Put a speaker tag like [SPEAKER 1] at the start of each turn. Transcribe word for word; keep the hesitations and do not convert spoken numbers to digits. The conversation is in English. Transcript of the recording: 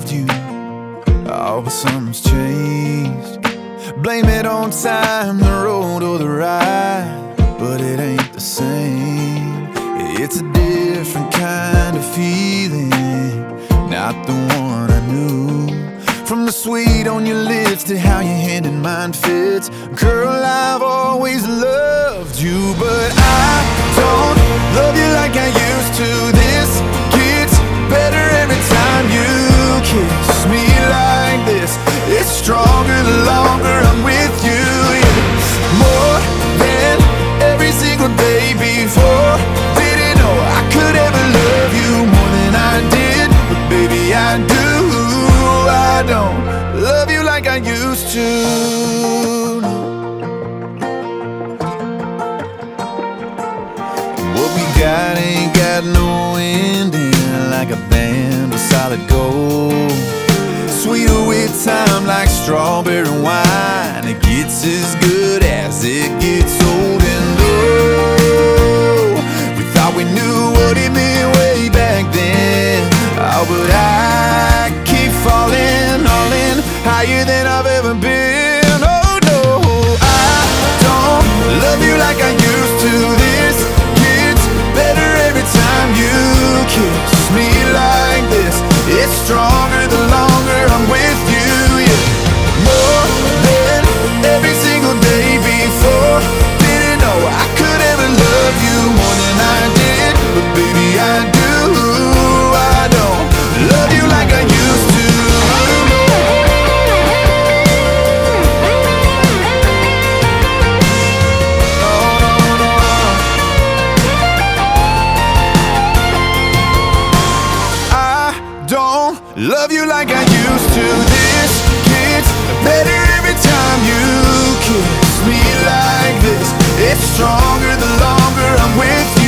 [SPEAKER 1] loved you. Oh, but something's changed. Blame it on time, the road or the ride, but it ain't the same. It's a different kind of feeling, not the one I knew. From the sweet on your lips to how your hand in mine fits. Girl, I've always loved you, but I don't love you like I used to. This gets better every time you kiss me like this. It's stronger the longer I'm with you, yeah. More than every single day before. Didn't know I could ever love you more than I did, but baby I do. I don't love you like I used to. What we got ain't got no ending, like a band of solid gold. Sweeter with time like strawberry wine. It gets as good as it gets old. And oh, we thought we knew what it meant way back then. Oh, but I keep falling, all in, higher than I've ever been. Oh no, I don't love you like I used to. This gets better every time you kiss me like this. It's stronger the longer I'm with you, yeah. More than every single day before. Didn't know I could ever love you more than I did, but baby I do. I don't love you like I used to. Love you like I used to. This gets better every time you kiss me like this. It's stronger the longer I'm with you.